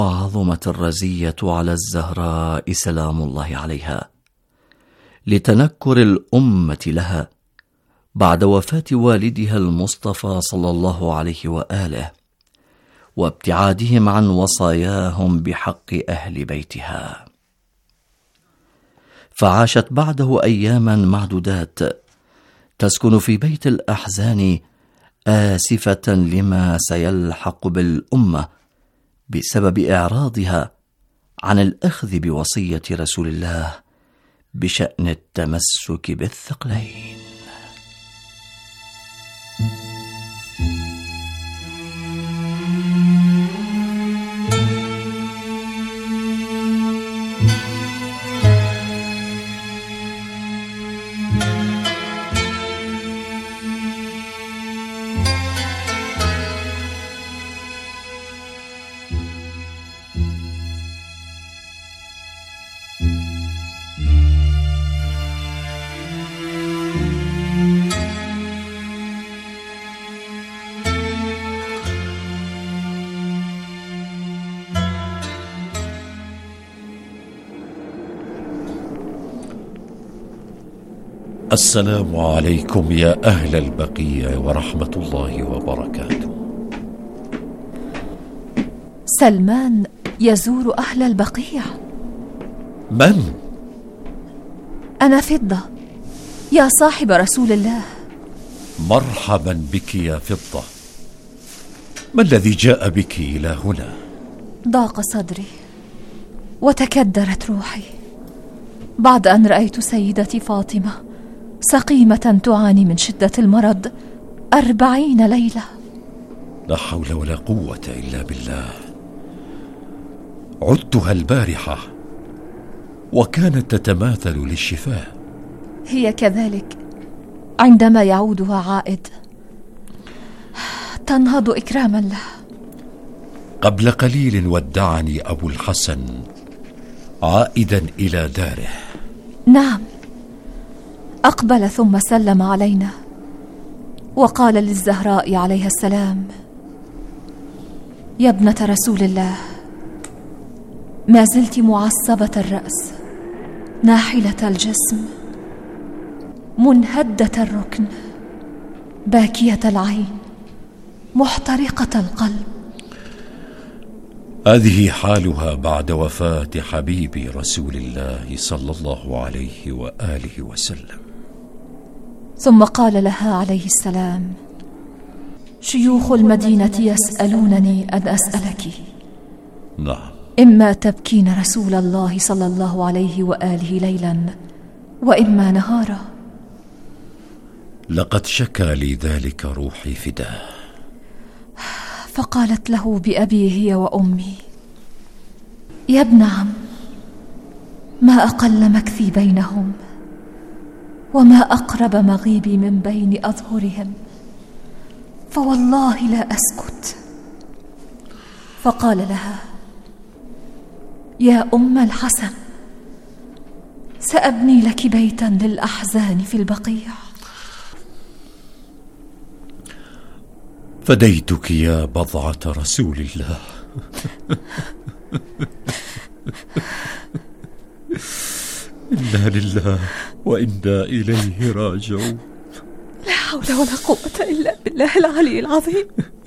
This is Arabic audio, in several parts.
عظمت الرزية على الزهراء سلام الله عليها لتنكر الأمة لها بعد وفاة والدها المصطفى صلى الله عليه وآله، وابتعادهم عن وصاياهم بحق أهل بيتها. فعاشت بعده أياما معدودات تسكن في بيت الأحزان، آسفة لما سيلحق بالأمة بسبب إعراضها عن الأخذ بوصية رسول الله بشأن التمسك بالثقلين. السلام عليكم يا أهل البقيع ورحمة الله وبركاته. سلمان يزور أهل البقيع. من؟ أنا فضة يا صاحب رسول الله. مرحبا بك يا فضة، ما الذي جاء بك إلى هنا؟ ضاق صدري وتكدرت روحي بعد أن رأيت سيدتي فاطمة سقيمة تعاني من شدة المرض 40 ليلة. لا حول ولا قوة إلا بالله. عدتها البارحة وكانت تتماثل للشفاء. هي كذلك عندما يعودها عائد تنهض إكراما له. قبل قليل ودعني أبو الحسن عائدا إلى داره. نعم، أقبل ثم سلم علينا وقال للزهراء عليها السلام: يا ابنة رسول الله، ما زلت معصبة الرأس، ناحلة الجسم، منهدة الركن، باكية العين، محترقة القلب. هذه حالها بعد وفاة حبيبي رسول الله صلى الله عليه وآله وسلم. ثم قال لها عليه السلام: شيوخ المدينة يسألونني أن أسألك. نعم. إما تبكين رسول الله صلى الله عليه وآله ليلا وإما نهارا. لقد شكى لي ذلك روحي فداه. فقالت له بأبي هي وأمي: يا ابن عم، ما أقل مكثي بينهم وما أقرب مغيبي من بين أظهرهم، فوالله لا أسكت. فقال لها: يا أم الحسن، سأبني لك بيتا للأحزان في البقيع. فديتك يا بضعة رسول الله. إنا لله وإنا إليه راجعون. لا حول ولا قوة إلا بالله العلي العظيم.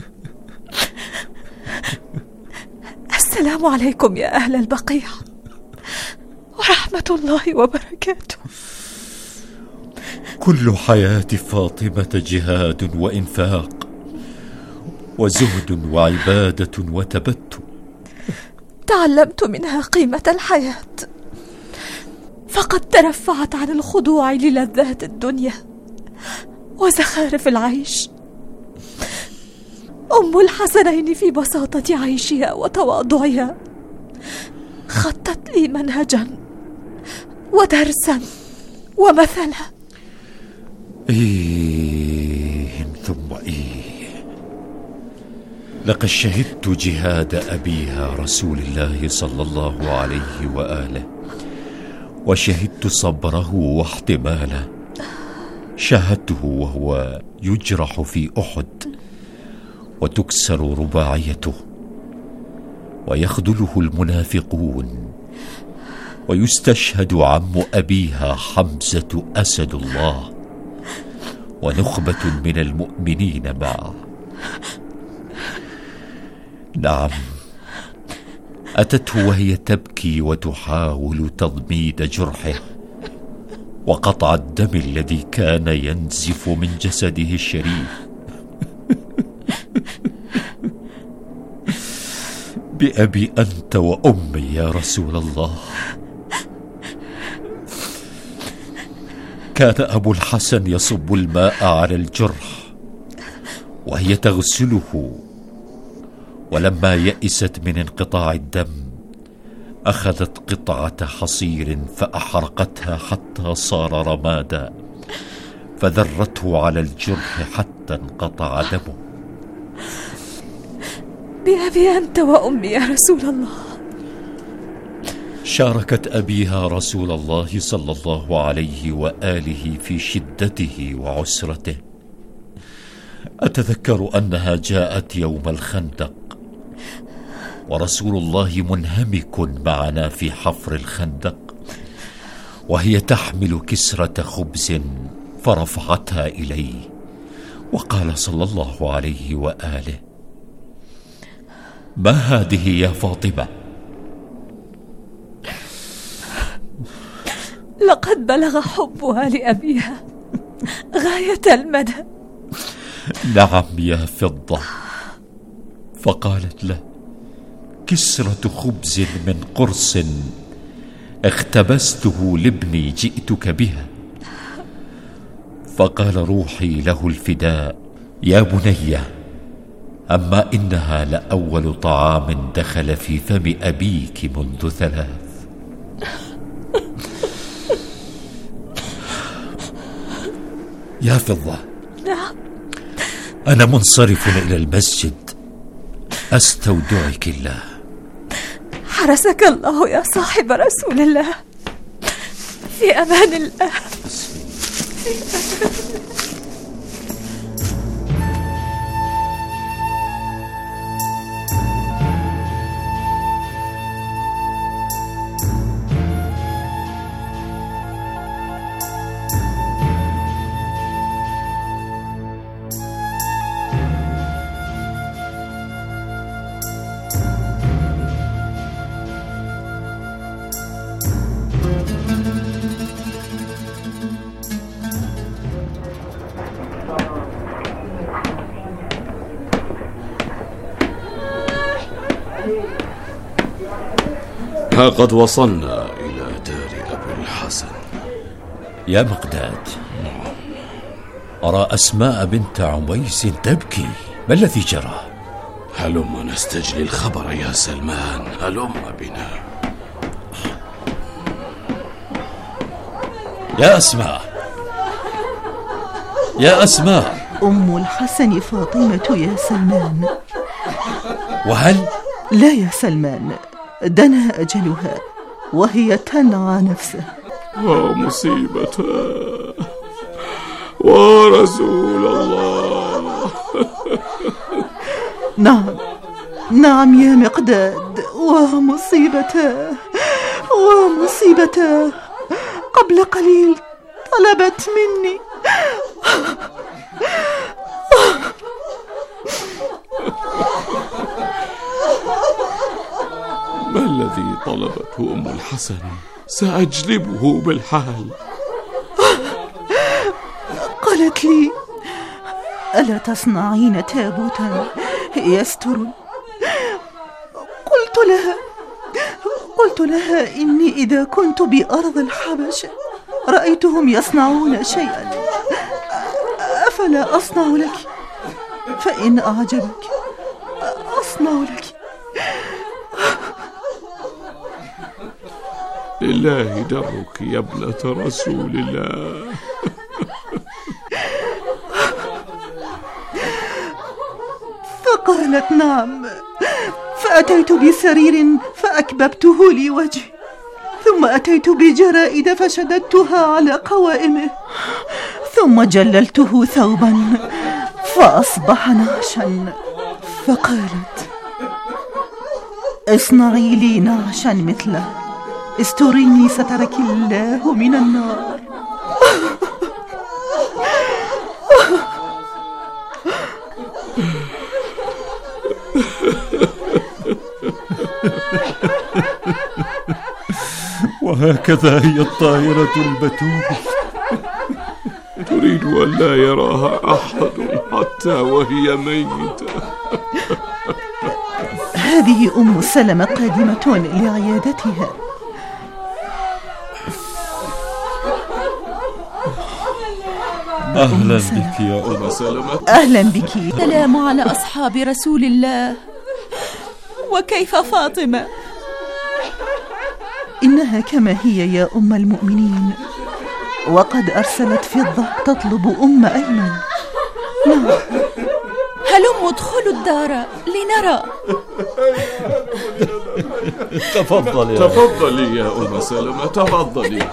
السلام عليكم يا أهل البقيع ورحمة الله وبركاته. كل حياة فاطمة جهاد وإنفاق وزهد وعبادة وتبتل. تعلمت منها قيمة الحياة، فقد ترفعت عن الخضوع للذات الدنيا وزخارف العيش. أم الحسنين في بساطة عيشها وتواضعها خطت لي منهجا ودرسا ومثلا. إيه ثم إيه. لقد شهدت جهاد أبيها رسول الله صلى الله عليه وآله، وشهدت صبره واحتماله. شاهدته وهو يجرح في أحد وتكسر رباعيته، ويخذله المنافقون، ويستشهد عم أبيها حمزة أسد الله ونخبة من المؤمنين معه. نعم، أتته وهي تبكي وتحاول تضميد جرحه وقطع الدم الذي كان ينزف من جسده الشريف. بأبي أنت وأمي يا رسول الله. كان أبو الحسن يصب الماء على الجرح وهي تغسله، ولما يئست من انقطاع الدم أخذت قطعة حصير فأحرقتها حتى صار رمادا، فذرته على الجرح حتى انقطع دمه. بأبي أنت وأمي يا رسول الله. شاركت أبيها رسول الله صلى الله عليه وآله في شدته وعسرته. أتذكر أنها جاءت يوم الخندق ورسول الله منهمك معنا في حفر الخندق، وهي تحمل كسرة خبز فرفعتها إليه، وقال صلى الله عليه وآله: ما هذه يا فاطمة؟ لقد بلغ حبها لأبيها غاية المدى. نعم يا فضة. فقالت له: كسرة خبز من قرص اختبسته لابني جئتك بها. فقال روحي له الفداء: يا بني، أما إنها لأول طعام دخل في فم أبيك منذ 3. يا فضة، نعم، أنا منصرف إلى المسجد، أستودعك الله. حرسك الله يا صاحب رسول الله. في أمان الله. ها قد وصلنا إلى دار أبي الحسن. يا مقداد، أرى أسماء بنت عميس تبكي، ما الذي جرى؟ هلم نستجلي الخبر يا سلمان، هلم بنا. يا أسماء، يا أسماء. أم الحسن فاطمة يا سلمان. وهل؟ لا يا سلمان، دنا أجلها وهي تنعى نفسها. ومصيبتها ورسول الله. نعم نعم يا مقداد، ومصيبتها ومصيبتها. قبل قليل طلبت مني. ما الذي طلبته أم الحسن؟ سأجلبه بالحال. قالت لي: ألا تصنعين تابوتا يستر؟ قلت لها إني إذا كنت بأرض الحبشة رأيتهم يصنعون شيئا، أفلا أصنع لك؟ فإن أعجبك أصنع لك. لله درك يا ابنة رسول الله. فقالت: نعم. فأتيت بسرير فأكببته لوجهي، ثم أتيت بجرائد فشددتها على قوائمه، ثم جللته ثوبا فأصبح نعشا. فقالت: اصنعي لي نعشا مثله، استريني سترك الله من النار. وهكذا هي الطائرة البتول، تريد أن لا يراها أحد حتى وهي ميتة. هذه أم سلمة قادمة لعيادتها. أهلا بك يا أم سلمة. أهلا بك. سلام على أصحاب رسول الله. وكيف فاطمة؟ إنها كما هي يا أم المؤمنين، وقد أرسلت فضة تطلب أم أيمن. نعم. هلم ادخلوا الدار لنرى. تفضلي يا أم سلمة، تفضلي.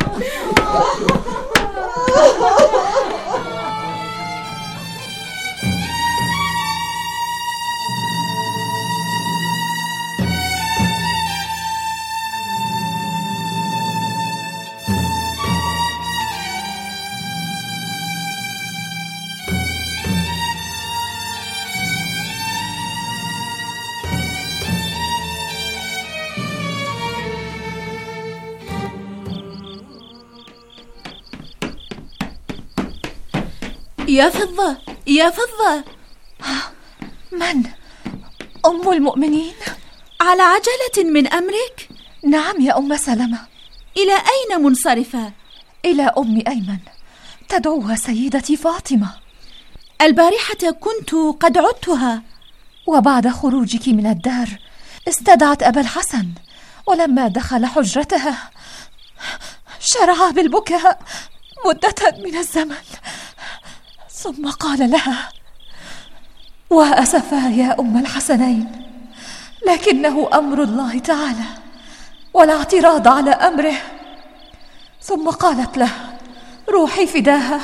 يا فضة، يا فضة. من؟ أم المؤمنين؟ على عجلة من أمرك؟ نعم يا أم سلمة. إلى أين منصرفة؟ إلى أم أيمن، تدعوها سيدتي فاطمة. البارحة كنت قد عدتها، وبعد خروجك من الدار استدعت أبا الحسن، ولما دخل حجرتها شرع بالبكاء مدة من الزمن، ثم قال لها: وأسفا يا أم الحسنين، لكنه أمر الله تعالى ولا اعتراض على أمره. ثم قالت له: روحي فداها.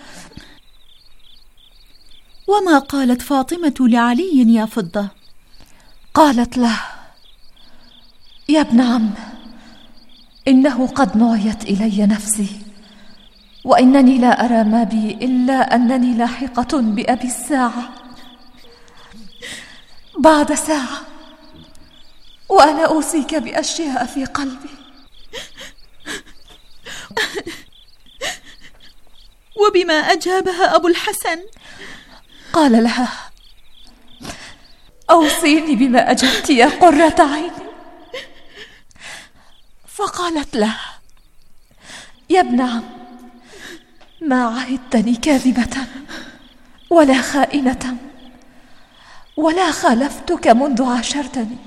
وما قالت فاطمة لعلي يا فضة؟ قالت له: يا ابن عم، إنه قد نعيت إلي نفسي، وإنني لا أرى ما بي إلا أنني لاحقة بأبي الساعة بعد ساعة، وأنا أوصيك بأشياء في قلبي. وبما أجابها أبو الحسن؟ قال لها: أوصيني بما أجبت يا قرة عيني. فقالت له: يا ابن عم، ما عهدتني كاذبة ولا خائنة، ولا خالفتك منذ عاشرتني.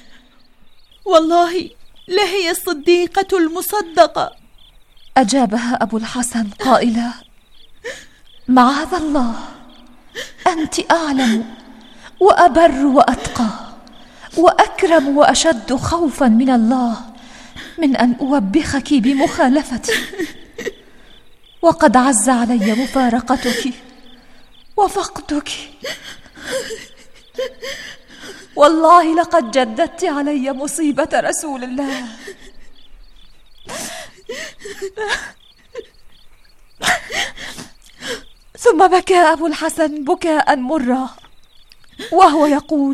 والله لهي الصديقة المصدقة. أجابها أبو الحسن قائلا: معاذ الله، أنت أعلم وأبر وأتقى وأكرم وأشد خوفا من الله من أن أوبخك بمخالفتي، وقد عز علي مفارقتك وفقدك. والله لقد جددت علي مصيبة رسول الله. ثم بكى أبو الحسن بكاء مرا وهو يقول: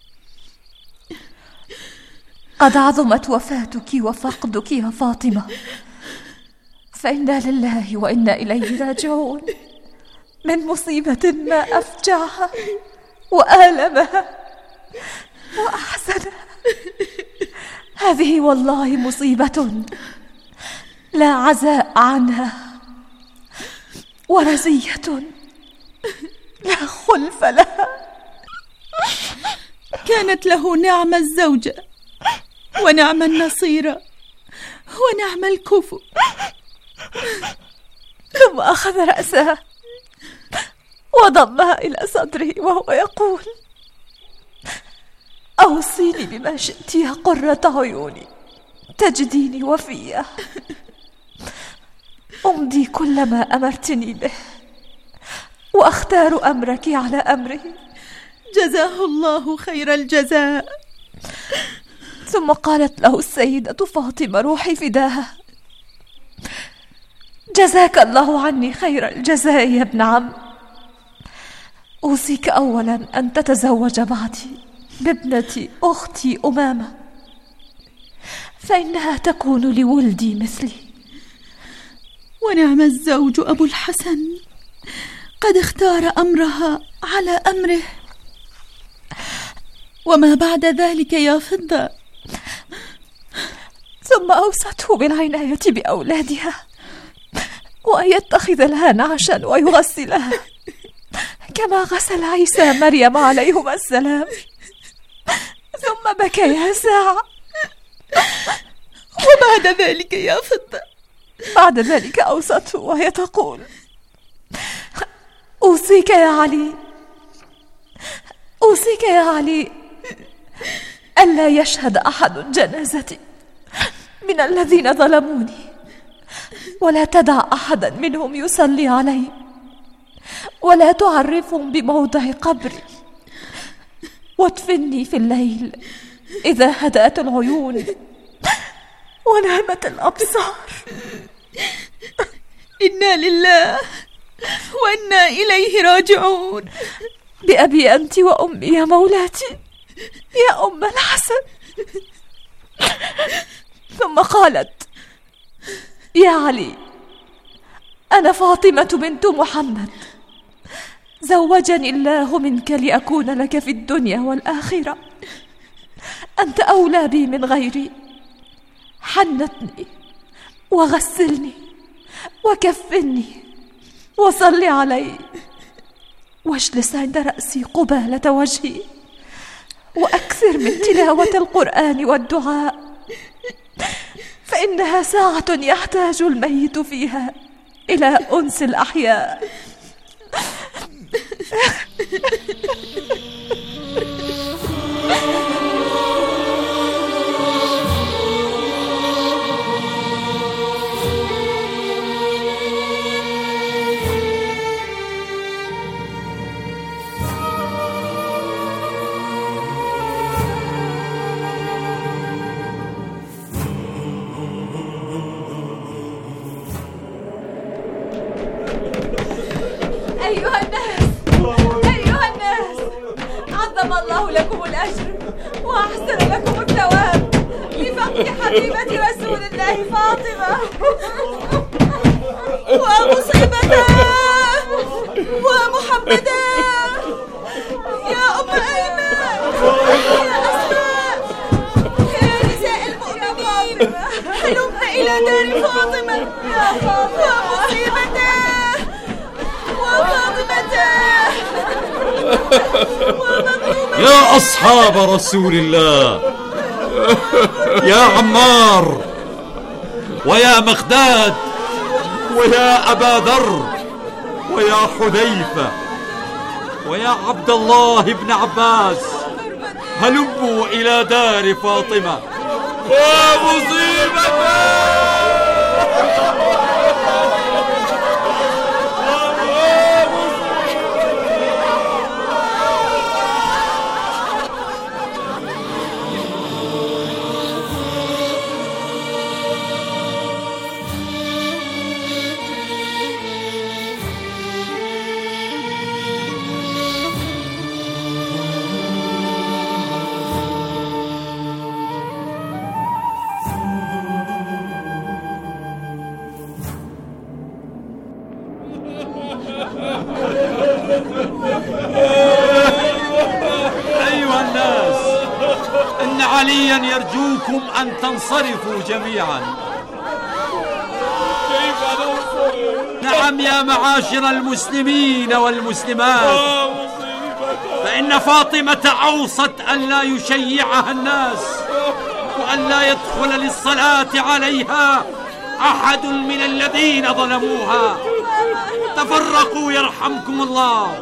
قد عظمت وفاتك وفقدك يا فاطمة، فإنا لله وإنا إليه راجعون، من مصيبة ما أفجعها وآلمها وأحزنها. هذه والله مصيبة لا عزاء عنها، ورزية لا خلف لها. كانت له نعم الزوجة ونعم النصيرة ونعم الكفء. ثم أخذ رأسها وضمها إلى صدره وهو يقول: أوصيني بما شئت يا قرة عيوني، تجديني وفية. أمضي كل ما أمرتني به، وأختار أمرك على أمره. جزاه الله خير الجزاء. ثم قالت له السيدة فاطمة روحي فداها: جزاك الله عني خير الجزاء يا ابن عم. أوصيك أولا أن تتزوج بعدي بابنتي أختي أمامة، فإنها تكون لولدي مثلي. ونعم الزوج أبو الحسن، قد اختار أمرها على أمره. وما بعد ذلك يا فضة؟ ثم أوصته بالعناية بأولادها، وأن يتخذ لها نعشا ويغسلها كما غسل عيسى مريم عليهما السلام. ثم بكيا ساعة. وبعد ذلك يا فضة؟ بعد ذلك أوصته وهي تقول: أوصيك يا علي، أوصيك يا علي ألا يشهد أحد جنازتي من الذين ظلموني، ولا تدع أحدا منهم يصلي علي، ولا تعرفهم بموضع قبري، وادفني في الليل إذا هدأت العيون ونامت الأبصار. إنا لله وإنا إليه راجعون. بأبي أنت وأمي يا مولاتي يا أم الحسن. ثم قالت: يا علي، أنا فاطمة بنت محمد، زوجني الله منك لأكون لك في الدنيا والآخرة، أنت أولى بي من غيري. حنتني وغسلني وكفني وصل علي، واجلس عند رأسي قبالة وجهي، وأكثر من تلاوة القرآن والدعاء، فإنها ساعة يحتاج الميت فيها إلى أنس الأحياء. أيها الناس، عظم الله لكم الأجر وأحسن لكم الثواب لفقد حبيبة رسول الله فاطمة ومصيبته ومحمدا. يا أم أيمن، يا أسماء، يا نساء المؤمنين، هلم إلى دار فاطمة ومصيبته يا أصحاب رسول الله، يا عمار ويا مقداد ويا أبا ذر ويا حذيفة ويا عبد الله بن عباس، هلموا إلى دار فاطمة ومصيبته. أيها الناس، إن عليا يرجوكم أن تنصرفوا جميعا. كيف ننصرف؟ نعم يا معاشر المسلمين والمسلمات، فإن فاطمة أوصت أن لا يشيعها الناس، وأن لا يدخل للصلاة عليها أحد من الذين ظلموها. تفرقوا يرحمكم الله.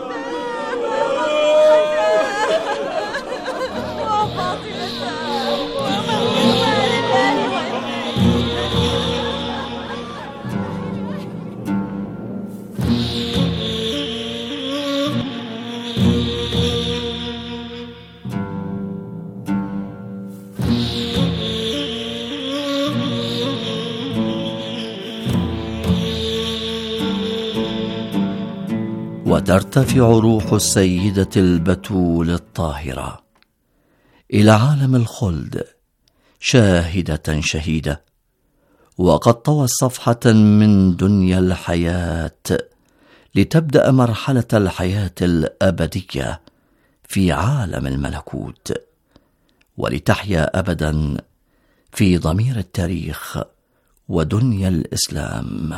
وترتفع روح السيدة البتول الطاهرة إلى عالم الخلد شاهدة شهيدة، وقد طوت صفحة من دنيا الحياة لتبدأ مرحلة الحياة الأبدية في عالم الملكوت، ولتحيا أبدا في ضمير التاريخ ودنيا الإسلام.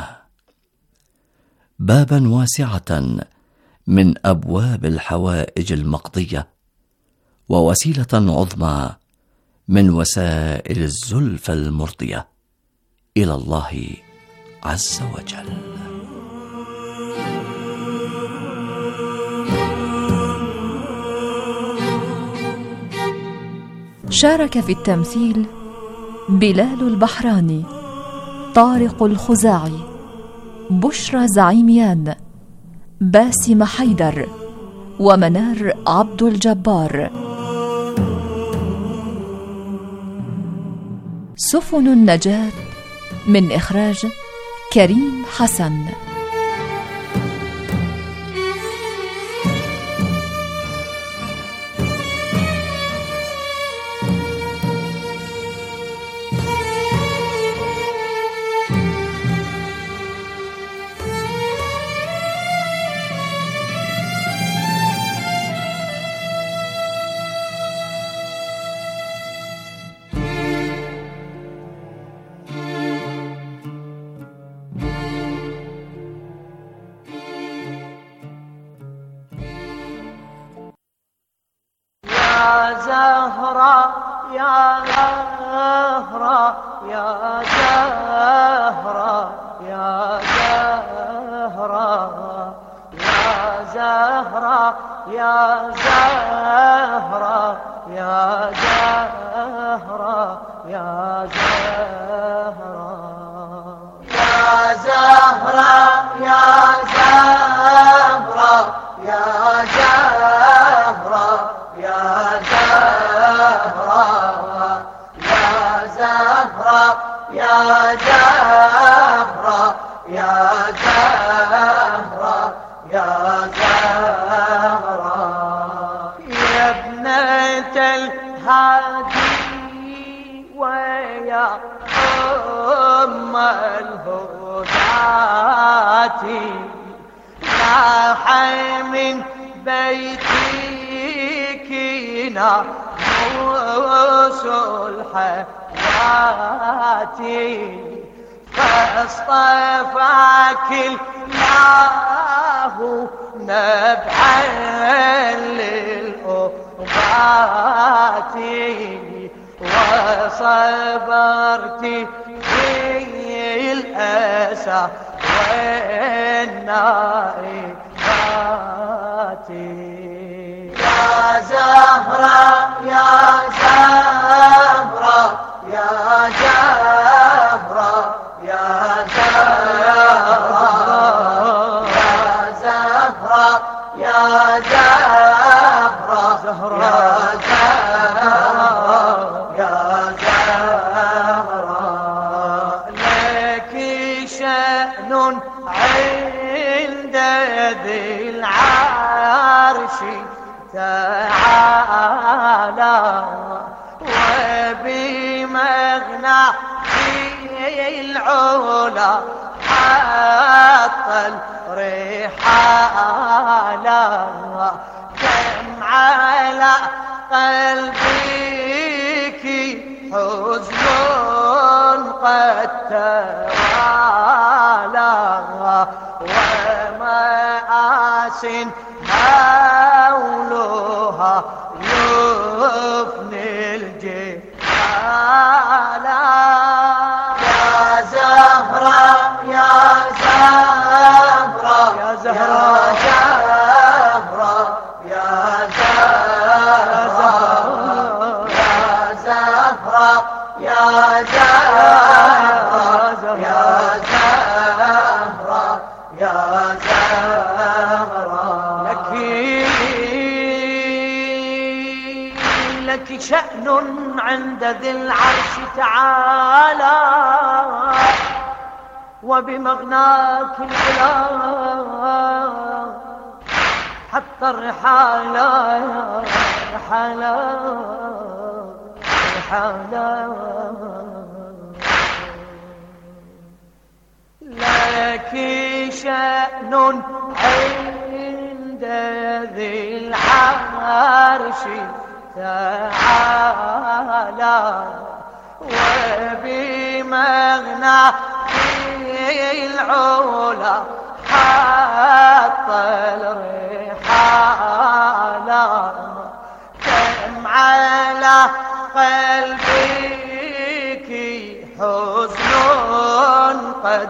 بابا واسعة من أبواب الحوائج المقضية، ووسيلة عظمى من وسائل الزلفى المرضية إلى الله عز وجل. شارك في التمثيل بلال البحراني، طارق الخزاعي، بشرى زعيميان، باسم حيدر، ومنار عبد الجبار. سفن النجاة من إخراج كريم حسن. يا زهرة يا زهرة يا زهرة يا زهرة يا زهرة يا زهرة يا زهرة يا زهرة يا زهرة يا زهرة يا زهرة يا زهرة يا زهرة يا زهرة يا زهرة يا زهرة يا ابنة الهادي ويا أم الهداة، ناحي من بيتك ناموس الحياة، فاصطفاك الله نبعا للأبات، وصبرت في الأسى والنائبات. يا زهرة يا زهرة يا زهرة يا زهرة يا زهرة يا زهرة يا زهرة لك شأن عند ذي العرش تعالى، وبمغنى في العلا حتى الرحالة، كم على قلبك حزن قد توالى، ومآس هولها يفني الجبال. يا زهرة يا زهرة يا زهرة يا زهرة يا زهرة يا زهرة يا زهرة يا زهرة لك شأن عند ذي العرش تعالى، وبمغناك العلا حتى الرحالة رحالة رحالة لك شأن عند ذي العرش تعالى وبمغنى العلا حط الرحالة كم على قلبك حزن قد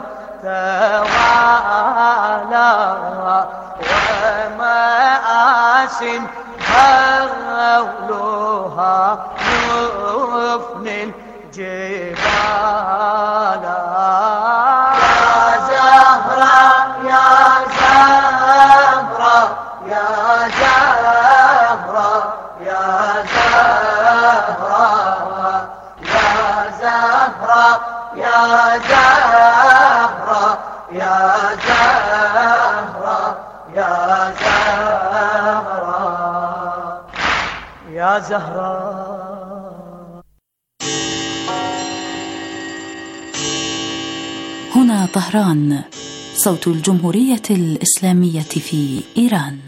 توالى ومآس هولها يفني الجبال يا زهراء يا زهراء يا زهراء يا زهراء يا زهراء يا زهراء يا زهراء يا زهراء يا زهراء. هنا طهران، صوت الجمهورية الإسلامية في إيران.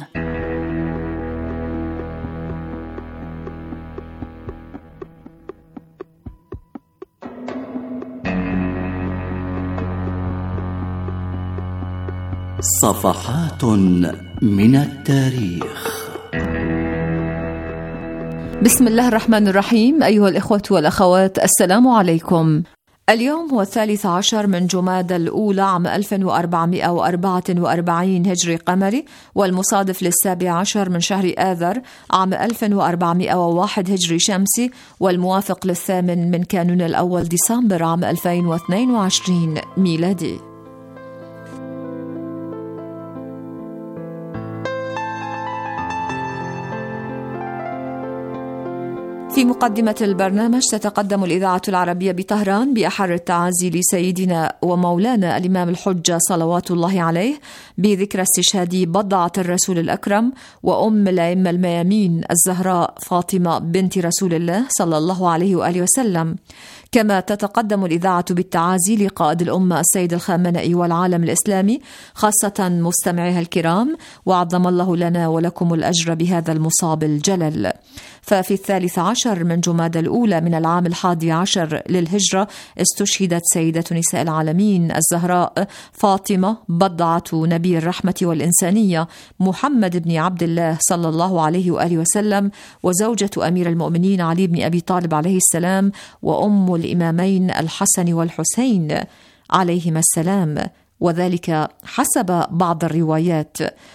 صفحات من التاريخ. بسم الله الرحمن الرحيم. أيها الإخوة والأخوات، السلام عليكم. اليوم هو 13 من جمادى الأولى عام 1444 هجري قمري، والمصادف ل17 من شهر آذر عام 1401 هجري شمسي، والموافق ل8 من كانون الأول ديسمبر عام 2022 ميلادي. في مقدمة البرنامج تتقدم الإذاعة العربية بطهران بأحر التعازي لسيدنا ومولانا الإمام الحجة صلوات الله عليه بذكرى استشهاد بضعة الرسول الأكرم وأم الأئمة الميامين الزهراء فاطمة بنت رسول الله صلى الله عليه وآله وسلم. كما تتقدم الإذاعة بالتعازي لقائد الأمة السيد الخامنئي والعالم الإسلامي، خاصة مستمعيها الكرام، وعظم الله لنا ولكم الأجر بهذا المصاب الجلل. ففي 13 من جمادى الأولى من العام 11 للهجرة استشهدت سيدة نساء العالمين الزهراء فاطمة بضعة نبي الرحمة والإنسانية محمد بن عبد الله صلى الله عليه وآله وسلم، وزوجة أمير المؤمنين علي بن أبي طالب عليه السلام، وأم الإمامين الحسن والحسين عليهما السلام، وذلك حسب بعض الروايات.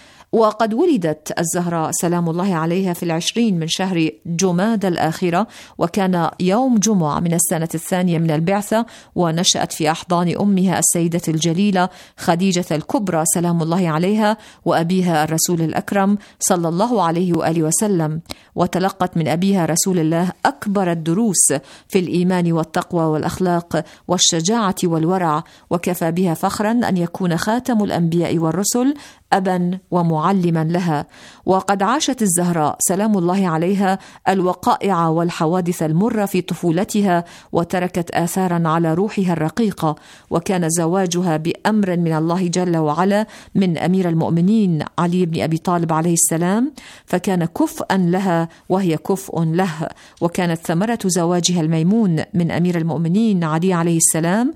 وقد ولدت الزهراء سلام الله عليها في 20 من شهر جمادى الآخرة، وكان يوم جمعة من السنة الثانية من البعثة، ونشأت في أحضان أمها السيدة الجليلة خديجة الكبرى سلام الله عليها وأبيها الرسول الأكرم صلى الله عليه وآله وسلم، وتلقت من أبيها رسول الله أكبر الدروس في الإيمان والتقوى والأخلاق والشجاعة والورع، وكفى بها فخرا أن يكون خاتم الأنبياء والرسل أبا ومعلما لها. وقد عاشت الزهراء سلام الله عليها الوقائع والحوادث المرة في طفولتها، وتركت آثارا على روحها الرقيقة. وكان زواجها بأمر من الله جل وعلا من أمير المؤمنين علي بن أبي طالب عليه السلام، فكان كفءا لها وهي كفء له. وكانت ثمرة زواجها الميمون من أمير المؤمنين علي عليه السلام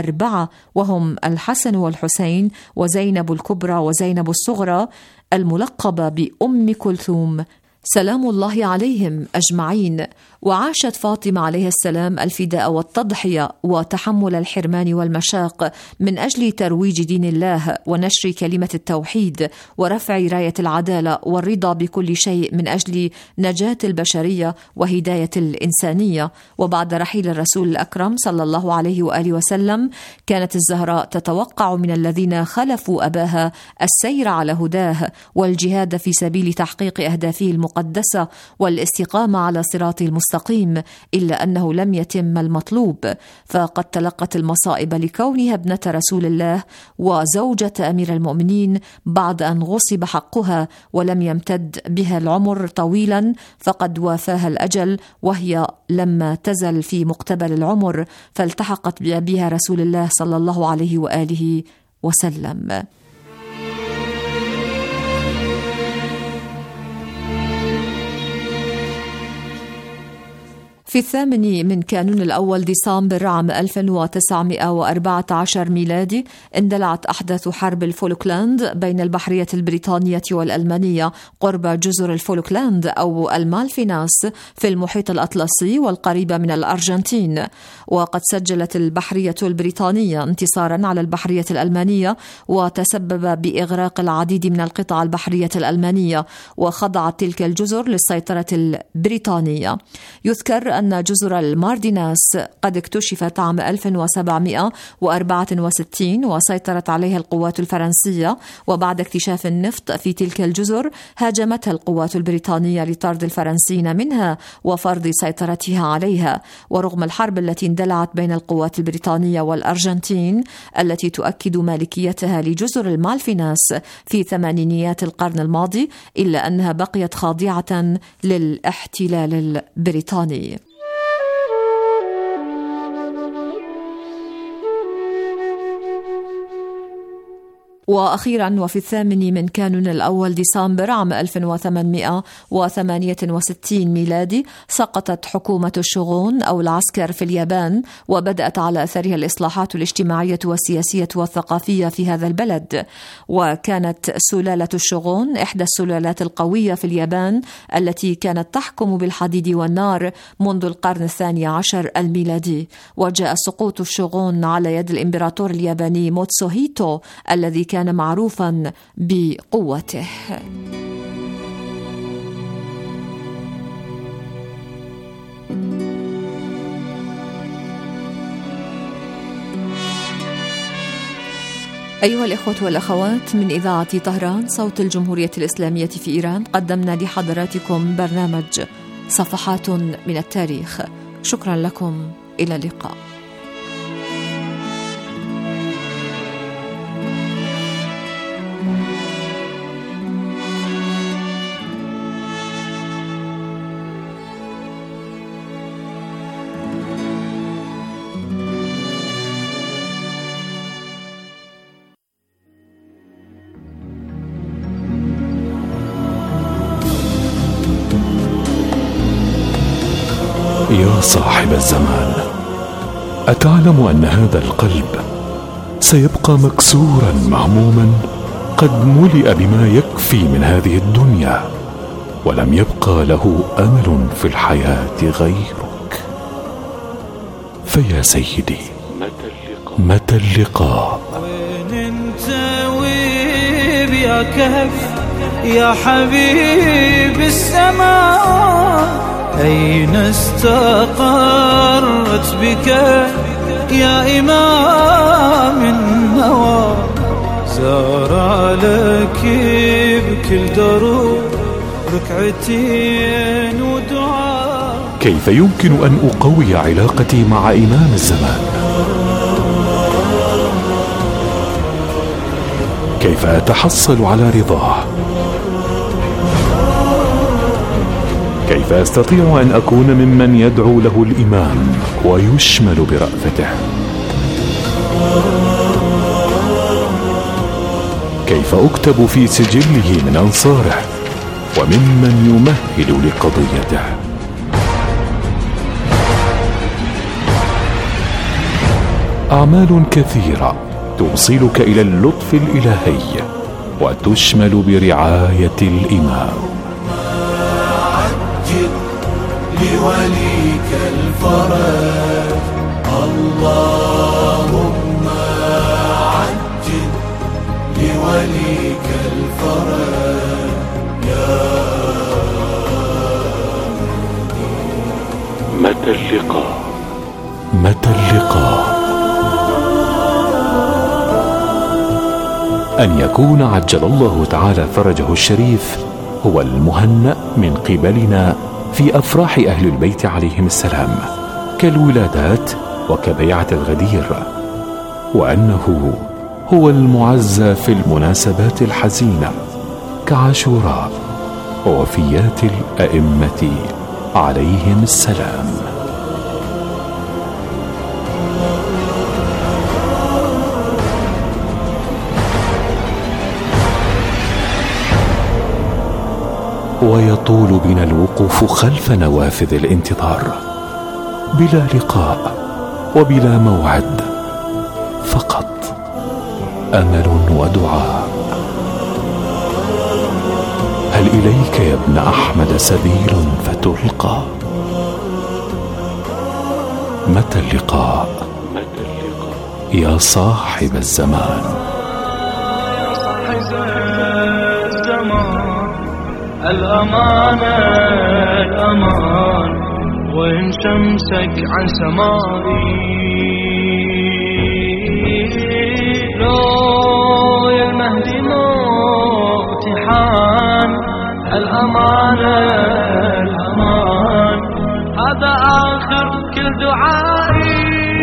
4، وهم الحسن والحسين وزينب الكبرى وزينب الصغرى الملقبة بأم كلثوم سلام الله عليهم أجمعين. وعاشت فاطمة عليه السلام الفداء والتضحية وتحمل الحرمان والمشاق من أجل ترويج دين الله ونشر كلمة التوحيد ورفع راية العدالة والرضا بكل شيء من أجل نجاة البشرية وهداية الإنسانية. وبعد رحيل الرسول الأكرم صلى الله عليه وآله وسلم كانت الزهراء تتوقع من الذين خلفوا أباها السير على هداه والجهاد في سبيل تحقيق أهدافه المقدسة والاستقامة على صراط المستقيم. المستقيم، إلا أنه لم يتم المطلوب، فقد تلقت المصائب لكونها ابنة رسول الله وزوجة أمير المؤمنين بعد أن غصب حقها، ولم يمتد بها العمر طويلا فقد وافاها الأجل، وهي لما تزل في مقتبل العمر فالتحقت بأبيها رسول الله صلى الله عليه وآله وسلم. في 8 من كانون الأول ديسمبر عام 1914 ميلادي اندلعت أحداث حرب الفولكلاند بين البحرية البريطانية والألمانية قرب جزر الفولكلاند أو المالفيناس في المحيط الأطلسي والقريبة من الأرجنتين. وقد سجلت البحرية البريطانية انتصارا على البحرية الألمانية، وتسبب بإغراق العديد من القطع البحرية الألمانية، وخضعت تلك الجزر للسيطرة البريطانية. يذكر أن جزر المارديناس قد اكتشفت عام 1764 وسيطرت عليها القوات الفرنسية، وبعد اكتشاف النفط في تلك الجزر هاجمتها القوات البريطانية لطرد الفرنسيين منها وفرض سيطرتها عليها. ورغم الحرب التي اندلعت بين القوات البريطانية والأرجنتين التي تؤكد مالكيتها لجزر المالفيناس في ثمانينيات القرن الماضي، إلا أنها بقيت خاضعة للاحتلال البريطاني. وأخيرا وفي 8 من كانون الأول ديسمبر عام 1868 ميلادي سقطت حكومة الشغون أو العسكر في اليابان، وبدأت على أثرها الإصلاحات الاجتماعية والسياسية والثقافية في هذا البلد. وكانت سلالة الشغون إحدى السلالات القوية في اليابان التي كانت تحكم بالحديد والنار منذ القرن 12 الميلادي. وجاء سقوط الشغون على يد الإمبراطور الياباني موتسوهيتو الذي كان معروفا بقوته. أيها الإخوة والأخوات، من إذاعة طهران صوت الجمهورية الإسلامية في إيران قدمنا لحضراتكم برنامج صفحات من التاريخ. شكرا لكم، إلى اللقاء. يا صاحب الزمان، أتعلم أن هذا القلب سيبقى مكسورا مهموما قد ملئ بما يكفي من هذه الدنيا، ولم يبقى له أمل في الحياة غيرك. فيا سيدي، متى اللقاء؟ وين انت ويب يا كهف يا حبيب السماء؟ أين استقرت بك يا إمام النوى؟ زار لك بكل دروب ركعتين ودعاء. كيف يمكن أن أقوي علاقتي مع إمام الزمان؟ كيف أتحصل على رضاه؟ كيف أستطيع أن أكون ممن يدعو له الإمام ويشمل برأفته؟ كيف أكتب في سجله من أنصاره وممن يمهل لقضيته؟ أعمال كثيرة توصلك إلى اللطف الإلهي وتشمل برعاية الإمام. لوليك الفرج اللهم عجل لوليك الفرج يا متى اللقاء؟ متى اللقاء؟ أن يكون عجل الله تعالى فرجه الشريف هو المهنأ من قبلنا في أفراح أهل البيت عليهم السلام كالولادات وكبيعة الغدير، وأنه هو المعزى في المناسبات الحزينة كعاشوراء ووفيات الأئمة عليهم السلام. ويطول بنا الوقوف خلف نوافذ الانتظار بلا لقاء وبلا موعد، فقط أمل ودعاء. هل إليك يا ابن أحمد سبيل فتلقى؟ متى اللقاء يا صاحب الزمان؟ الأمان الأمان وين شمسك عن سماري، لو يا المهدي امتحان. الأمان الأمان هذا آخر كل دعائي.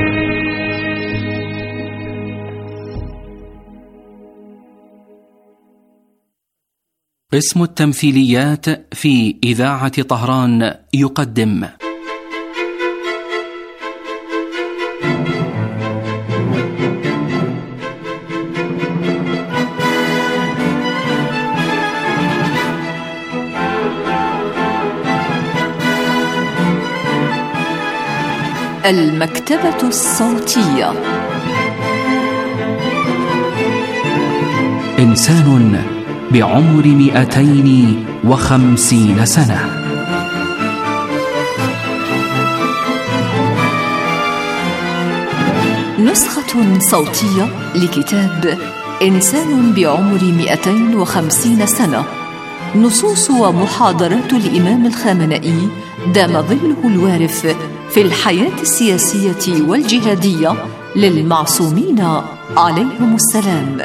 قسم التمثيليات في إذاعة طهران يقدم المكتبة الصوتية. إنسان بعمر 250 سنة. نسخة صوتية لكتاب إنسان بعمر 250 سنة، نصوص ومحاضرات الإمام الخامنئي دام ظله الوارف في الحياة السياسية والجهادية للمعصومين عليهم السلام.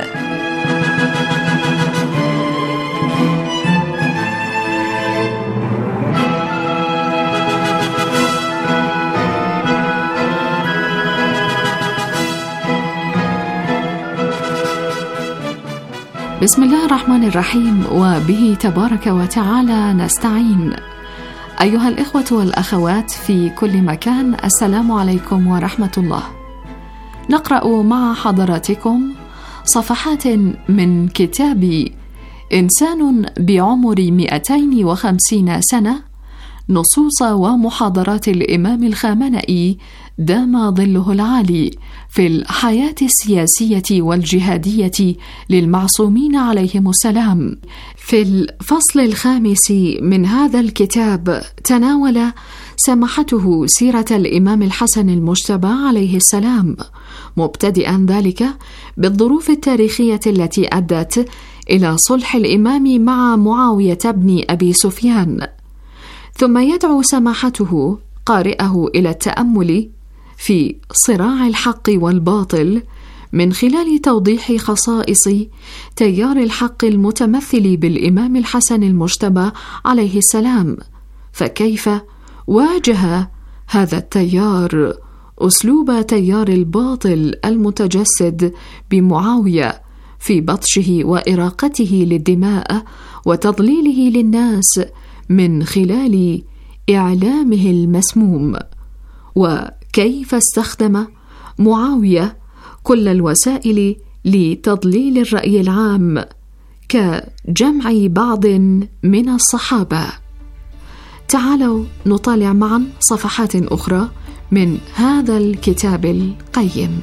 بسم الله الرحمن الرحيم، وبه تبارك وتعالى نستعين. أيها الإخوة والأخوات في كل مكان، السلام عليكم ورحمة الله. نقرأ مع حضراتكم صفحات من كتاب إنسان بعمر 250 سنة، نصوص ومحاضرات الإمام الخامنئي دام ظله العالي في الحياة السياسية والجهادية للمعصومين عليهم السلام. في الفصل الخامس من هذا الكتاب تناول سماحته سيرة الإمام الحسن المجتبى عليه السلام، مبتدئا ذلك بالظروف التاريخية التي أدت إلى صلح الإمام مع معاوية بن أبي سفيان، ثم يدعو سماحته قارئه إلى التأمل في صراع الحق والباطل من خلال توضيح خصائص تيار الحق المتمثل بالإمام الحسن المجتبى عليه السلام، فكيف واجه هذا التيار أسلوب تيار الباطل المتجسد بمعاوية في بطشه وإراقته للدماء وتضليله للناس من خلال إعلامه المسموم، وكيف استخدم معاوية كل الوسائل لتضليل الرأي العام كجمع بعض من الصحابة. تعالوا نطالع معا صفحات أخرى من هذا الكتاب القيم.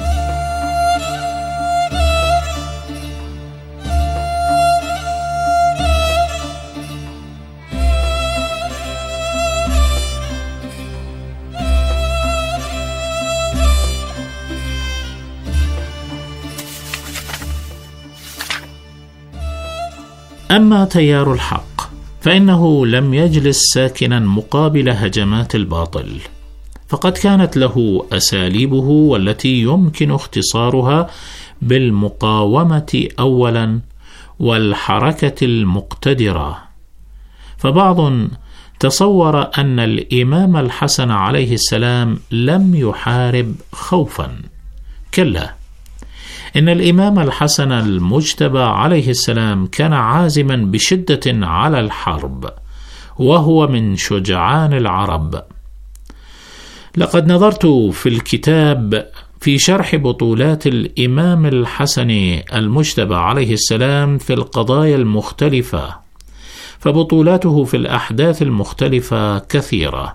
أما تيار الحق فإنه لم يجلس ساكنا مقابل هجمات الباطل، فقد كانت له أساليبه والتي يمكن اختصارها بالمقاومة أولا والحركة المقتدرة. فبعض تصور أن الإمام الحسن عليه السلام لم يحارب خوفا. كلا، إن الإمام الحسن المجتبى عليه السلام كان عازما بشدة على الحرب، وهو من شجعان العرب. لقد نظرت في الكتاب في شرح بطولات الإمام الحسن المجتبى عليه السلام في القضايا المختلفة، فبطولاته في الأحداث المختلفة كثيرة.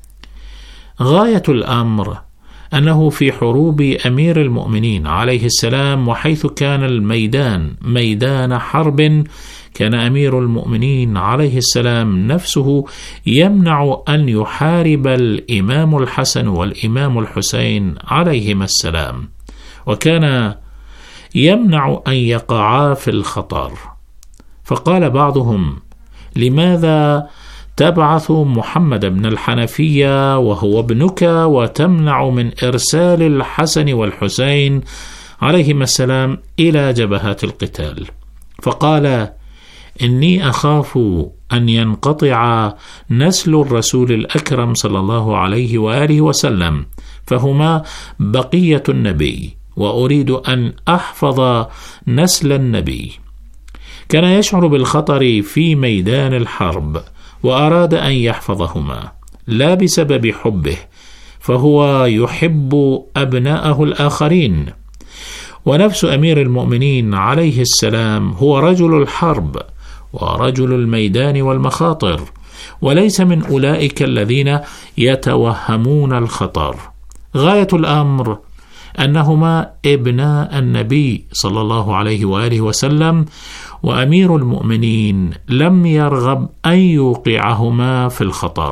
غاية الأمر أنه في حروب أمير المؤمنين عليه السلام، وحيث كان الميدان ميدان حرب، كان أمير المؤمنين عليه السلام نفسه يمنع أن يحارب الإمام الحسن والإمام الحسين عليهما السلام، وكان يمنع أن يقعا في الخطر. فقال بعضهم: لماذا تبعث محمد بن الحنفية وهو ابنك وتمنع من إرسال الحسن والحسين عليهما السلام إلى جبهات القتال؟ فقال: إني أخاف أن ينقطع نسل الرسول الأكرم صلى الله عليه وآله وسلم، فهما بقية النبي، وأريد أن أحفظ نسل النبي. كان يشعر بالخطر في ميدان الحرب، وأراد أن يحفظهما، لا بسبب حبه، فهو يحب أبناءه الآخرين، ونفس أمير المؤمنين عليه السلام هو رجل الحرب ورجل الميدان والمخاطر، وليس من أولئك الذين يتوهمون الخطر. غاية الأمر أنهما ابناء النبي صلى الله عليه وآله وسلم، وأمير المؤمنين لم يرغب أن يوقعهما في الخطر،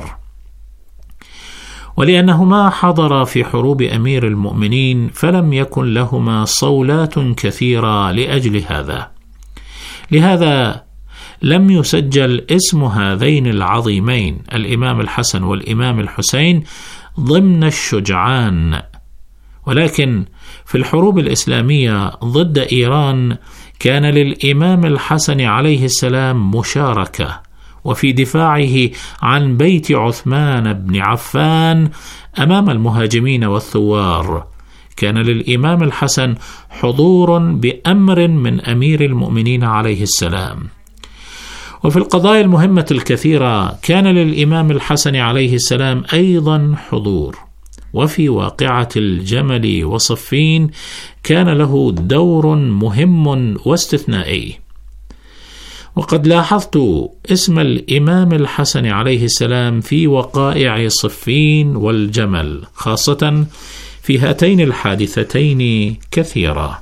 ولأنهما حضرا في حروب أمير المؤمنين فلم يكن لهما صولات كثيرة لأجل هذا. لهذا لم يسجل اسم هذين العظيمين الإمام الحسن والإمام الحسين ضمن الشجعان، ولكن في الحروب الإسلامية ضد إيران كان للإمام الحسن عليه السلام مشاركة، وفي دفاعه عن بيت عثمان بن عفان أمام المهاجمين والثوار كان للإمام الحسن حضور بأمر من أمير المؤمنين عليه السلام. وفي القضايا المهمة الكثيرة كان للإمام الحسن عليه السلام أيضا حضور، وفي واقعة الجمل وصفين كان له دور مهم واستثنائي. وقد لاحظت اسم الإمام الحسن عليه السلام في وقائع صفين والجمل، خاصة في هاتين الحادثتين كثيرة،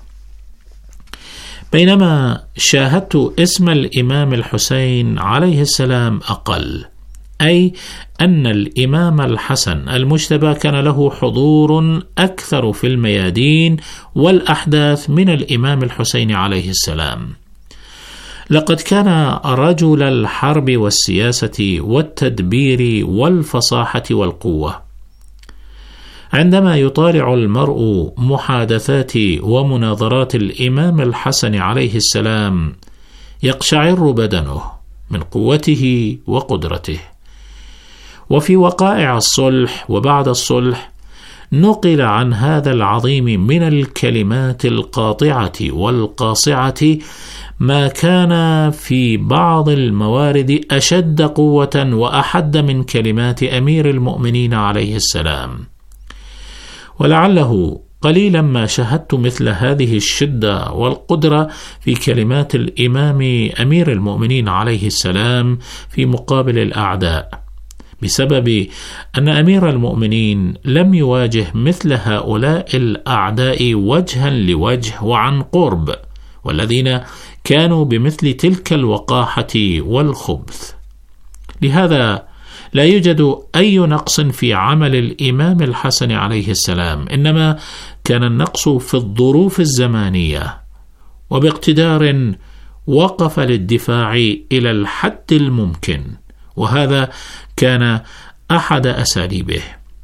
بينما شاهدت اسم الإمام الحسين عليه السلام أقل، أي أن الإمام الحسن المجتبى كان له حضور أكثر في الميادين والأحداث من الإمام الحسين عليه السلام. لقد كان رجل الحرب والسياسة والتدبير والفصاحة والقوة. عندما يطالع المرء محادثات ومناظرات الإمام الحسن عليه السلام يقشعر بدنه من قوته وقدرته. وفي وقائع الصلح وبعد الصلح نقل عن هذا العظيم من الكلمات القاطعة والقاصعة ما كان في بعض الموارد أشد قوة وأحد من كلمات أمير المؤمنين عليه السلام. ولعله قليلا ما شاهدت مثل هذه الشدة والقدرة في كلمات الإمام أمير المؤمنين عليه السلام في مقابل الأعداء، بسبب أن أمير المؤمنين لم يواجه مثل هؤلاء الأعداء وجها لوجه وعن قرب، والذين كانوا بمثل تلك الوقاحة والخبث. لهذا لا يوجد أي نقص في عمل الإمام الحسن عليه السلام، إنما كان النقص في الظروف الزمانية، وباقتدار وقف للدفاع إلى الحد الممكن، وهذا كان أحد أساليبه.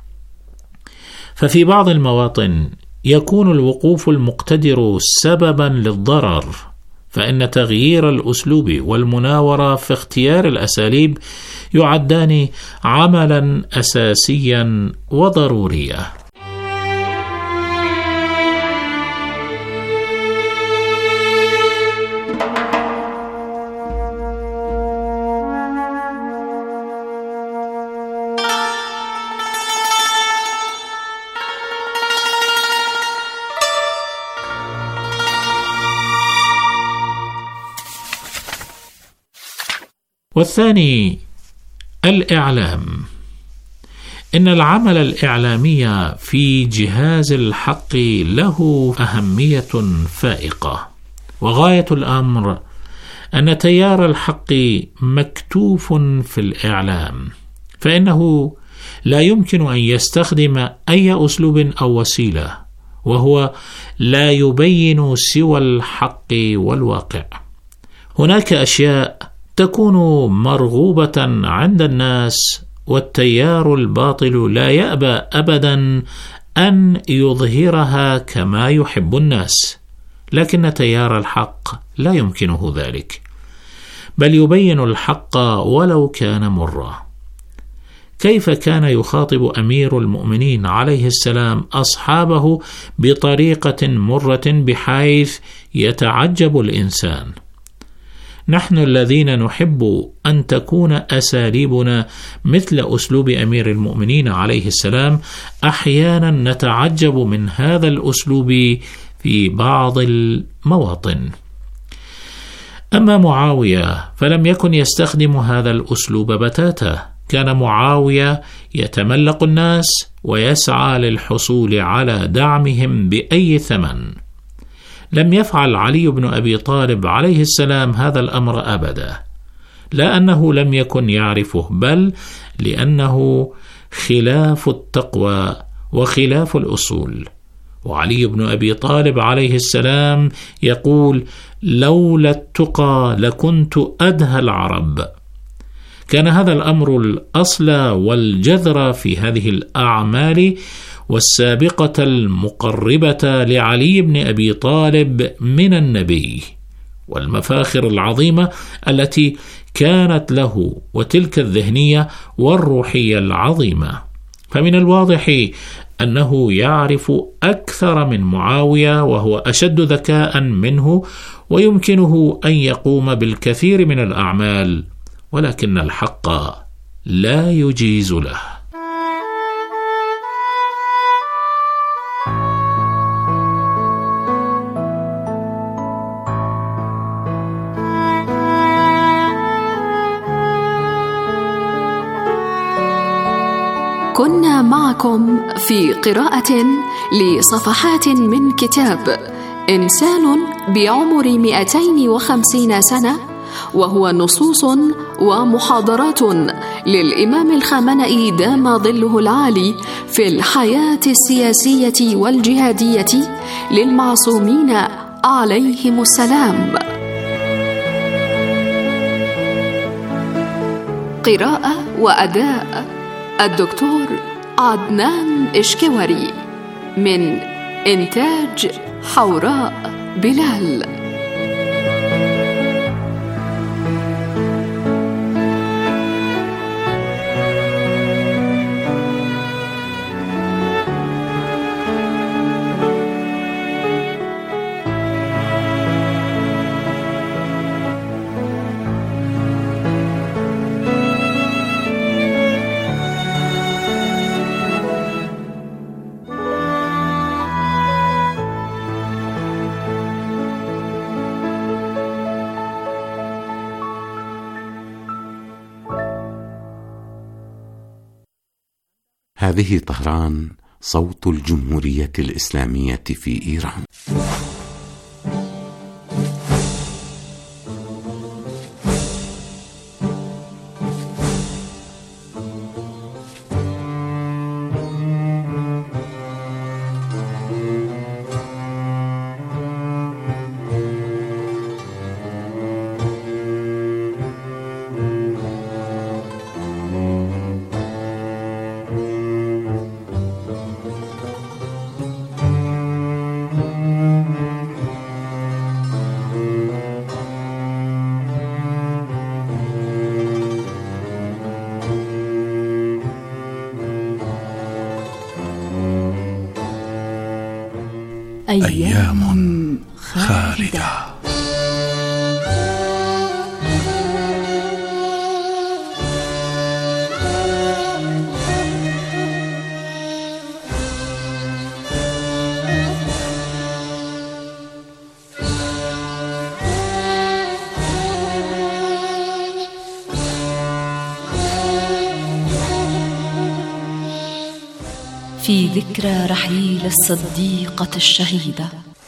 ففي بعض المواطن يكون الوقوف المقتدر سببا للضرر، فإن تغيير الأسلوب والمناورة في اختيار الأساليب يعدان عملا أساسيا وضروريا. والثاني الإعلام. إن العمل الإعلامي في جهاز الحق له أهمية فائقة، وغاية الأمر أن تيار الحق مكتوف في الإعلام، فإنه لا يمكن أن يستخدم أي أسلوب أو وسيلة وهو لا يبين سوى الحق والواقع. هناك أشياء تكون مرغوبة عند الناس، والتيار الباطل لا يأبى أبدا أن يظهرها كما يحب الناس، لكن تيار الحق لا يمكنه ذلك، بل يبين الحق ولو كان مرا. كيف كان يخاطب أمير المؤمنين عليه السلام أصحابه بطريقة مرة بحيث يتعجب الإنسان؟ نحن الذين نحب أن تكون أساليبنا مثل أسلوب أمير المؤمنين عليه السلام أحيانا نتعجب من هذا الأسلوب في بعض المواطن. أما معاوية فلم يكن يستخدم هذا الأسلوب بتاتا، كان معاوية يتملق الناس ويسعى للحصول على دعمهم بأي ثمن. لم يفعل علي بن أبي طالب عليه السلام هذا الأمر أبدا، لا أنه لم يكن يعرفه، بل لأنه خلاف التقوى وخلاف الأصول. وعلي بن أبي طالب عليه السلام يقول: لولا التقى لكنت أدهى العرب. كان هذا الأمر الأصل والجذر في هذه الأعمال والسابقة المقربة لعلي بن أبي طالب من النبي، والمفاخر العظيمة التي كانت له، وتلك الذهنية والروحية العظيمة. فمن الواضح أنه يعرف أكثر من معاوية، وهو أشد ذكاء منه، ويمكنه أن يقوم بالكثير من الأعمال، ولكن الحق لا يجيز له. كنا معكم في قراءة لصفحات من كتاب إنسان بعمر 250 سنة، وهو نصوص ومحاضرات للإمام الخامنئي دام ظله العالي في الحياة السياسية والجهادية للمعصومين عليهم السلام. قراءة وأداء الدكتور عدنان إشكوري، من إنتاج حوراء بلال. هذه طهران، صوت الجمهورية الإسلامية في إيران. أيام خالدة. في ذكرى رحيل الصديقة الشهيدة.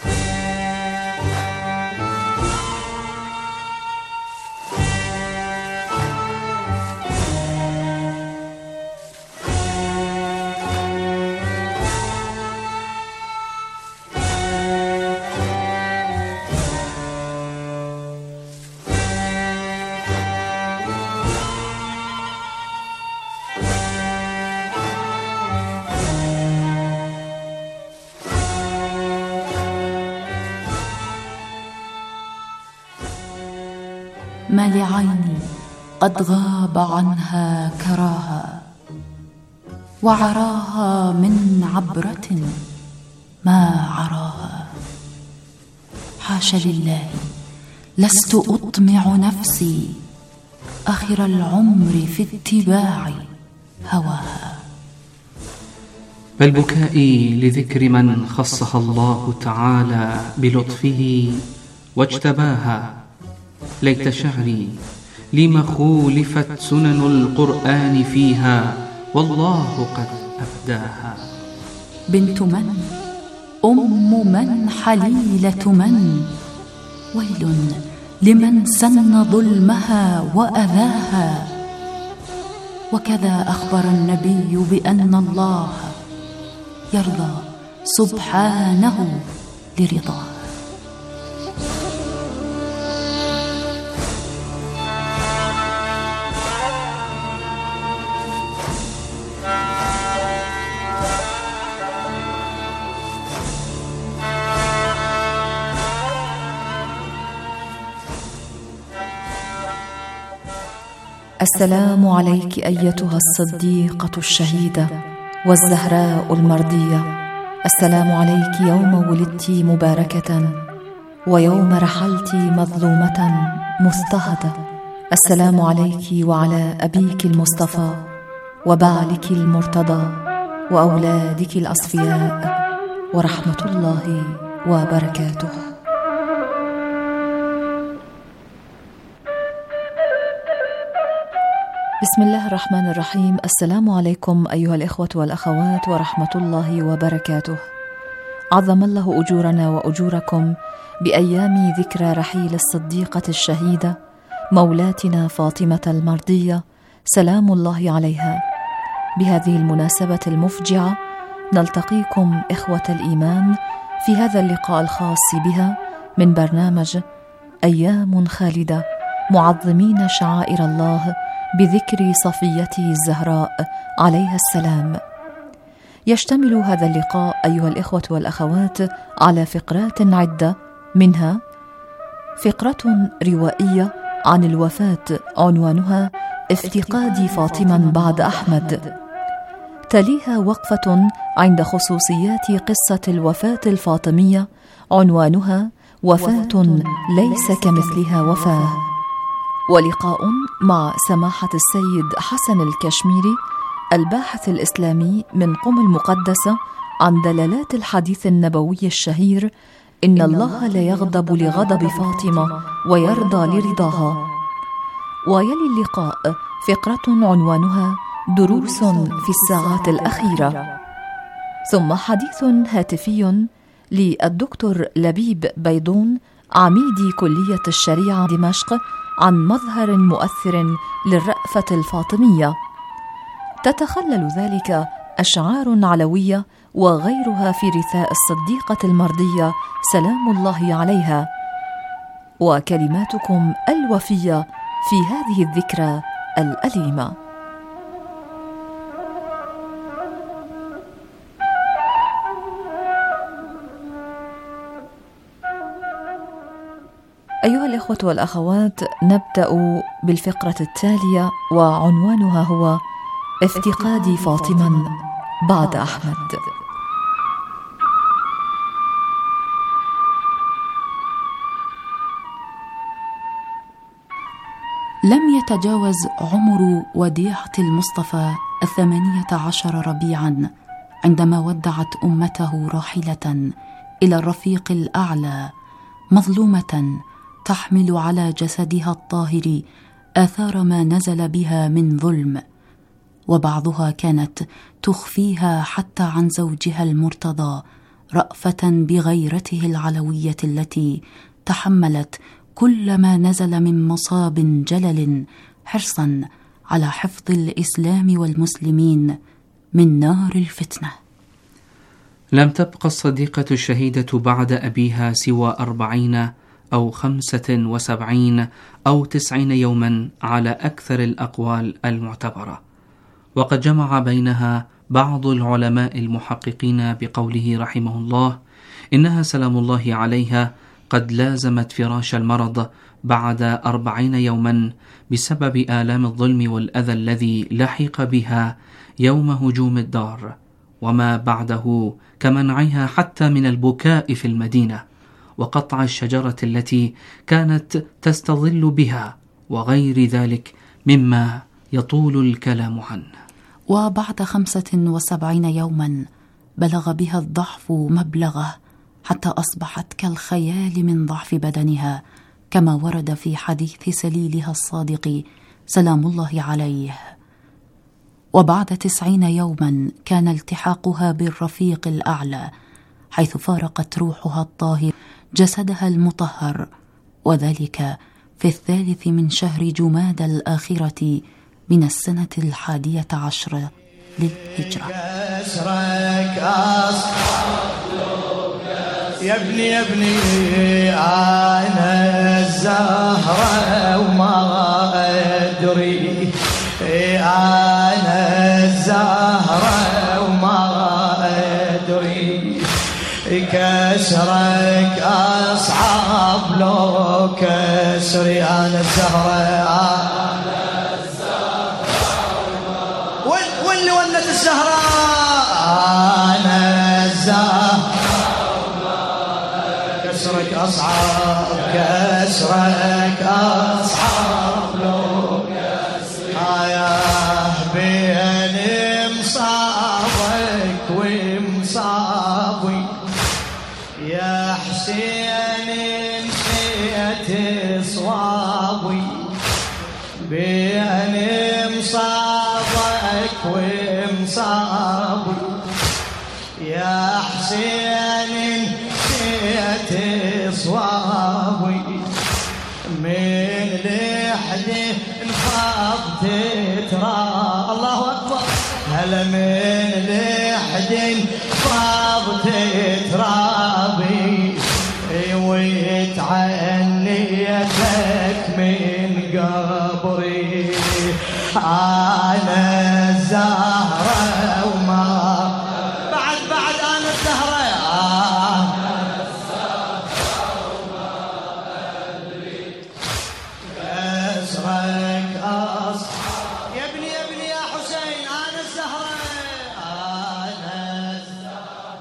ما لعيني قد غاب عنها كراها، وعراها من عبرة ما عراها. حاش لله، لست أطمع نفسي آخر العمر في اتباع هواها. بل بكائي لذكر من خصها الله تعالى بلطفه واجتباها. ليت شعري لما خولفت سنن القرآن فيها، والله قد أبداها. بنت من؟ من؟ حليلة من؟ ويل لمن سن ظلمها وأذاها. وكذا أخبر النبي بأن الله يرضى سبحانه لرضاه. السلام عليك أيتها الصديقة الشهيدة والزهراء المرضية. السلام عليك يوم ولدت مباركة، ويوم رحلت مظلومة مضطهدة. السلام عليك وعلى أبيك المصطفى، وبعلك المرتضى، وأولادك الأصفياء، ورحمة الله وبركاته. بسم الله الرحمن الرحيم. السلام عليكم أيها الإخوة والأخوات ورحمة الله وبركاته. عظم الله أجورنا وأجوركم بأيام ذكرى رحيل الصديقة الشهيدة مولاتنا فاطمة المرضية سلام الله عليها. بهذه المناسبة المفجعة نلتقيكم إخوة الإيمان في هذا اللقاء الخاص بها من برنامج أيام خالدة، معظمين شعائر الله بذكر صفيته الزهراء عليها السلام. يشتمل هذا اللقاء أيها الإخوة والأخوات على فقرات عدة، منها فقرة روائية عن الوفاة عنوانها افتقادي فاطما بعد أحمد، تليها وقفة عند خصوصيات قصة الوفاة الفاطمية عنوانها وفاة ليس كمثلها وفاة، ولقاء مع سماحة السيد حسن الكشميري الباحث الإسلامي من قم المقدسة عن دلالات الحديث النبوي الشهير إن الله لا يغضب لغضب فاطمة ويرضى لرضاها. ويلي اللقاء فقرة عنوانها دروس في الساعات الأخيرة، ثم حديث هاتفي للدكتور لبيب بيضون عميد كلية الشريعة دمشق عن مظهر مؤثر للرأفة الفاطمية، تتخلل ذلك أشعار علوية وغيرها في رثاء الصديقة المرضية سلام الله عليها، وكلماتكم الوفية في هذه الذكرى الأليمة. أيها الإخوة والأخوات، نبدأ بالفقرة التالية وعنوانها هو افتقادي فاطما بعد أحمد. لم يتجاوز عمر وديعة المصطفى 18 ربيعا عندما ودعت أمته راحلة إلى الرفيق الأعلى، مظلومة تحمل على جسدها الطاهر آثار ما نزل بها من ظلم، وبعضها كانت تخفيها حتى عن زوجها المرتضى، رأفة بغيرته العلوية التي تحملت كل ما نزل من مصاب جلل، حرصا على حفظ الإسلام والمسلمين من نار الفتنة. لم تبقى الصديقة الشهيدة بعد أبيها سوى 40 أو 75 أو 90 يوما على أكثر الأقوال المعتبرة، وقد جمع بينها بعض العلماء المحققين بقوله رحمه الله: إنها سلام الله عليها قد لازمت فراش المرض بعد 40 يوما بسبب آلام الظلم والأذى الذي لحق بها يوم هجوم الدار، وما بعده كمنعها حتى من البكاء في المدينة، وقطع الشجرة التي كانت تستظل بها، وغير ذلك مما يطول الكلام عنه. وبعد 75 يوما بلغ بها الضعف مبلغه، حتى أصبحت كالخيال من ضعف بدنها، كما ورد في حديث سليلها الصادق سلام الله عليه. وبعد 90 يوما كان التحاقها بالرفيق الأعلى، حيث فارقت روحها الطاهر جسدها المطهر، وذلك في 3 من شهر جماد الآخرة من السنة 11 للهجرة. يا ابني أنا الزهرة وما أدري، أنا الزهرة وما أدري، كسرك أصعب لو كسري. أنا الزهرة واللي ولت الزهرة، أنا الزهرة كسرك أصعب، كسرك أصعب لو كسرك. آياه بين مصابك ومصابي يا حسين، نسيت صوابي بين مصابك ومصابي يا حسين، نسيت صوابي من لحدي انفضت ترى. الله أكبر. هلا من لحدي انفضت ترابي، ويتعنيتك من قبري. أنا الزهرة وما بعد أنا الزهرة، كسرك أصحاب. يا ابني يا حسين، أنا الزهرة، أنا الزهرة.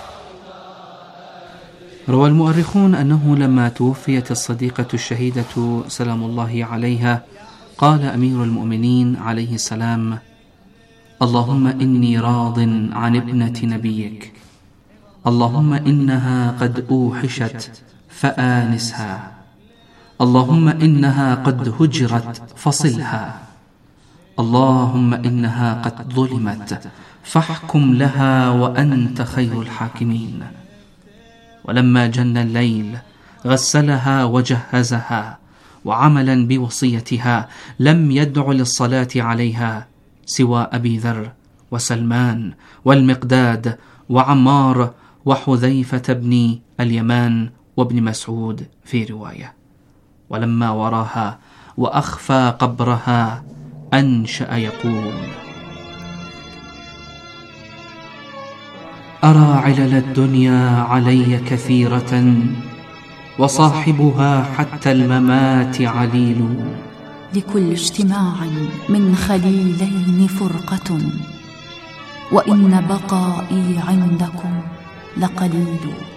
روى المؤرخون أنه لما توفيت الصديقة الشهيدة سلام الله عليها، قال أمير المؤمنين عليه السلام: اللهم إني راض عن ابنة نبيك، اللهم إنها قد أوحشت فآنسها، اللهم إنها قد هجرت فصلها، اللهم إنها قد ظلمت فاحكم لها وأنت خير الحاكمين. ولما جن الليل غسلها وجهزها، وعملا بوصيتها لم يدع للصلاة عليها سوى أبي ذر وسلمان والمقداد وعمار وحذيفة بن اليمان وابن مسعود في رواية. ولما وراها وأخفى قبرها أنشأ يقول: أرى علل الدنيا علي كثيرة، وصاحبها حتى الممات عليل. لكل اجتماع من خليلين فرقة، وإن بقائي عندكم لقليل.